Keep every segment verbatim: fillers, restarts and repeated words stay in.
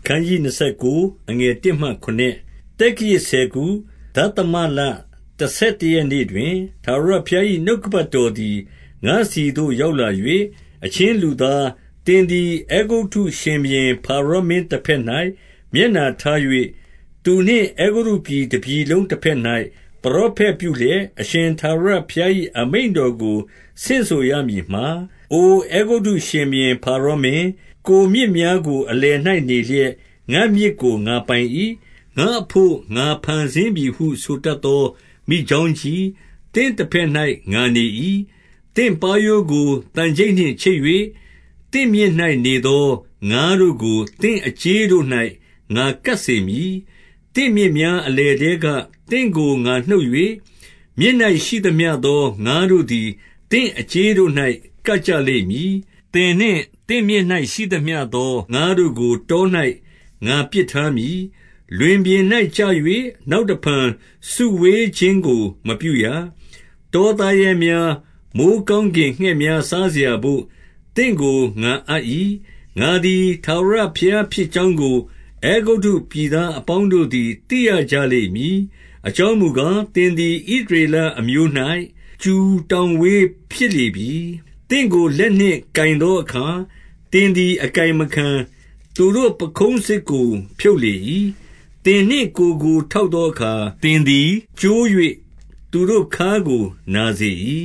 ခန်းကြီးနှစ်ကိုအငယ်တစ်မှခုနှစ်တက်ကြီးဆယ်ကူဒသမလတဆက်တရက်နေ့တွင်သာရဖျား၏နှုတ်ကပတ်တော်သည်ငါစီသို့ရောက်လာ၍အချင်းလူသားတင်သည်အေဂုတ်ထုရှင်ဘင်ဖာရောမင်းတစ်ဖက်၌မျက်နာထား၍သူနှင့်အေဂုတ်ပြည်တစ်ပြည်လုံးတစ်ဖက်၌ပရောဖက်ပြုလျက်အရှင်သာရဖျား၏အမိန့်တော်ကိုဆင့်ဆိုရမည်မှာအိုအေဂုတ်ထုရှင်ဘင်ဖာရောမင်းကိုမြစ်များကိုအလယ်၌နေလျက်ငါမြစ်ကိုငါပိုင်၏ငါအဖို့ငါဖန်ဆင်းပြီဟုဆိုတတ်သောမိချောင်းကြီးတင့်တစ်ဖက်၌ငါနေ၏တင့်ပါယိုးကိုတန်ကျိတ်နှင့်ချိတ်၍တင့်မြစ်၌နေသောငါတို့ကိုတင့်အကျေးတို့၌ငါကပ်စေမည်တင့်မြစ်များအလယ်တဲကတင့်ကိုငါနှုတ်၍မြစ်၌ရှိသမျှသောငါတို့သည်တင့်အကျေးတို့၌ကပ်ကြလိမ့်မည်တင်နှင့်တင့်မြစ်၌ရှိသမျှသောငါတို့ကိုတော၌ငါပစ်ထားမည်လွင်ပြင်၌ကျ၍နောက်တဖန်စုဝေးခြင်းကိုမပြုရတောသားရဲများမိုးကောင်းကင်ငှက်များစားเสียဖို့တင့်ကိုငါအပ်၏ငါသည်ထာဝရဘုရားဖြစ်ကြောင်းကိုအေဂုတ်ထုပြည်သားအပေါင်းတို့သည်သိရကြလိမ့်မည်အကြောင်းမူကားတင်သည်ဣသရေလအမျိုး၌ကျူတောင်ဝေးဖြစ်လေပြီတင့်ကိုလက်နှင့်ကင်သောအခါတင်သည်အကင်မခံသူတို့ပခုံးစစ်ကိုဖြုတ်လေ၏တင်နှင့်ကိုကိုထောက်သောအခါတင်သည်ကျိုး၍သူတို့ခါကိုနာစေ၏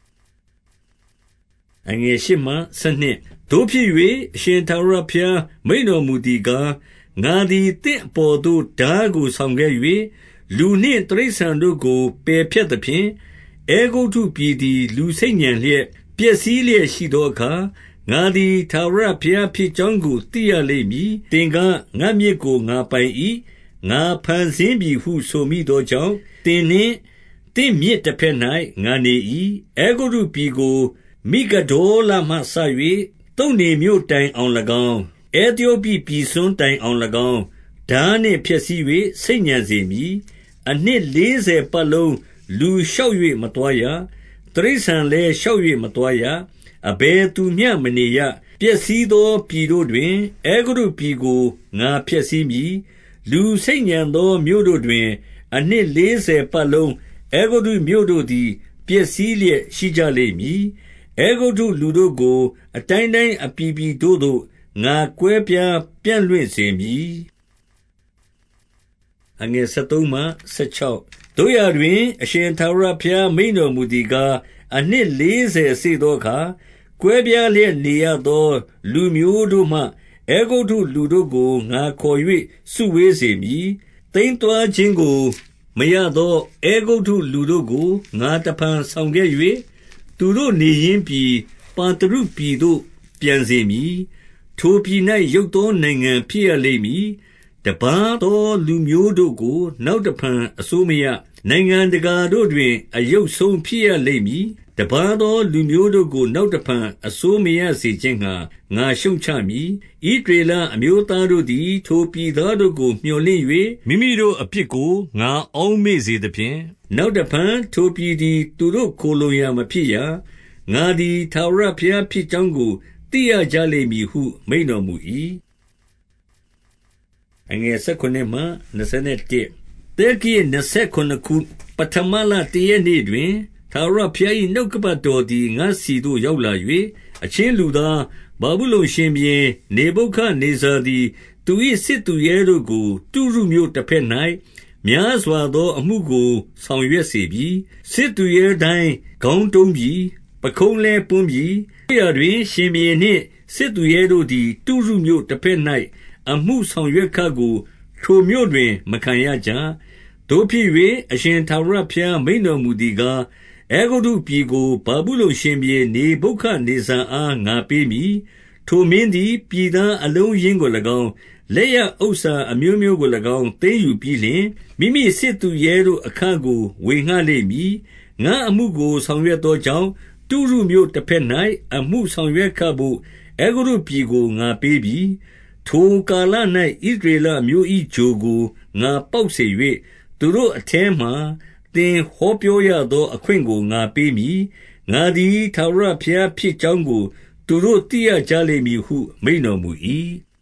အငယ်ရှိမှဆနှစ်တို့ဖြစ်၍အရှင်သာရဖျားမိန်တော်မူသည်ကားငါသည်တင့်အပေါ်သို့ဓာကိုဆောင်ခဲ့၍လူနှင့်တိရစ္ဆာန်တို့ကိုပယ်ဖြတ်သဖြင့်အေဂုတ်ထုပြည်သည်လူစိတ်ညံလျက်ပျက်စီးလျက်ရှိသောအခါငါသည်ထာဝရဘုရားဖြစ်ကြောင်းကိုသိရလိမ့်မည်တင်ကငါမြစ်ကိုငါပိုင်၏ငါဖန်ဆင်းပြီဟုဆိုမိသောကြောင့်တင်နှင့်တင့်မြစ်တစ်ဖက်၌ငါနေ၏အေဂုတ်ထုပြည်ကိုမိဂဒေါလမှဆ၍တုန်နေမြို့တိုင်အောင်၎င်းအေသီယိုပိပြည်စွန်းတိုင်အောင်၎င်းဓာနှင့်ဖျက်ဆီး၍စိတ်ညံစေမည်အနှစ်လေးဆယ်ပတ်လုံးလူလျှောက်၍မသွားရတရိษံလည်းလျှောက်၍မသွားရအဘယ်သူမျှမနေရပျက်စီးသောပြည်တို့တွင်အေဂုတ်ပြည်ကိုငါဖျက်ဆီးမည်လူစိတ်ညံသောမြို့တို့တွင်အနှစ်လေးဆယ်ပတ်လုံးအေဂုတ်မြို့တို့သည်ပျက်စီးလျက်ရှိကြလိမ့်မည်အေဂုတ်လူတို့ကိုအတိုင်းတိုင်းအပြည်ပြည်တို့သို့ငါကွဲပြားပြန့်လွင့်စေမည်အငယ်ဆယ်သုံးမှဆယ်ခြောက်တို့ရတွင်အရှင်သာရဘုရားမိန်တော်မူသည်ကားအနှစ်လေးဆယ်စေသောအခါကွဲပြားလျက်နေရသောလူမျိုးတို့မှအေဂုတ်ထုလူတို့ကိုငါခေါ်၍စုဝေးစေမည်တိမ်သွာခြင်းကိုမရသောအေဂုတ်ထုလူတို့ကိုငါတဖန်ဆောင်ခဲ့၍သူတို့နေရင်းပြည်ပါတရုပြည်သို့ပြန်စေမည်ထိုပြည်၌ရုပ်သောနိုင်ငံဖြစ်ရလိမ့်မည်တပါးသောလူမျိုးတို့ကိုနောက်တဖန်အစိုးမရနိုင်ငံတကာတို့တွင်အယုတ်ဆုံးဖြစ်ရလိမ့်မည်တပါးသောလူမျိုးတို့ကိုနောက်တဖန်အစိုးမရစေခြင်းငှာငါရှုံချမည်ဣသရေလအမျိုးသားတို့သည်ထိုပြည်သားတို့ကိုမျှော်လင့်၍မိမိတို့အပြစ်ကိုငါအောက်မေ့စေသဖြင့်နောက်တဖန်ထိုပြည်သည်သူတို့ခိုလုံရာမဖြစ်ရငါသည်ထာဝရဘုရားဖြစ်ကြောင်းကိုသိရကြလိမ့်မည်ဟုမိန့်တော်မူ၏အငယ်၁၉မှ၂၁တေကိ၂၉ခုပထမလတရက်နေ့တွင်ထာဝရဘုရား၏နှုတ်ကပတ်တော်သည်ငါစီသို့ရောက်လာ၍အချင်းလူသားဘာဗုလုန်ရှင်ဘုရင်နေဗုခဒ်နေဇာသည်သူ၏စစ်သူရဲတို့ကိုတုရုမြို့တစ်ဖက်၌များစွာသောအမှုကိုဆောင်ရွက်စေပြီစစ်သူရဲတိုင်းခေါင်းတုံးပြီပခုံးလဲပွန်းပြီရတွင်ရှင်ဘုရင်နှင့်စစ်သူရဲတို့သည်တုရုမြို့တစ်ဖက်၌အမှုဆောင်ရွက်ခကိုထိုမြို့တွင်မခံရကြတို့ဖြစ်၍အရှင်ထာဝရဘုရားမိန့်တော်မူသည်ကားအေဂုတ်ပြည်ကိုဗာဗုလုန်ရှင်ဘုရင်နေဗုခဒ်နေဇာအားငါပေးမည်ထိုမင်းသည်ပြည်သားအလုံးရင်းကို၎င်းလက်ရဥစ္စာအမျိုးမျိုးကို၎င်းသိမ်းယူပြီးလျှင်မိမိစစ်သူရဲတို့အခကိုဝေငှလိမ့်မည်ငါအမှုကိုဆောင်ရွက်သောကြောင့်တုရုမြို့တစ်ဖက်၌အမှုဆောင်ရွက်ခဖို့အေဂုတ်ပြည်ကိုငါပေးပြီထိုကာလ၌ဣသရေလမျိုး၏ဂျိုကိုငါပေါက်စေ၍သူတို့အထဲမှသင်ဟောပြောရသောအခွင့်ကိုငါပေးမည်ငါသည်ထာဝရဘုရားဖြစ်ကြောင်းကိုသူတို့သိရကြလိမ့်မည်ဟုမိန့်တော်မူ၏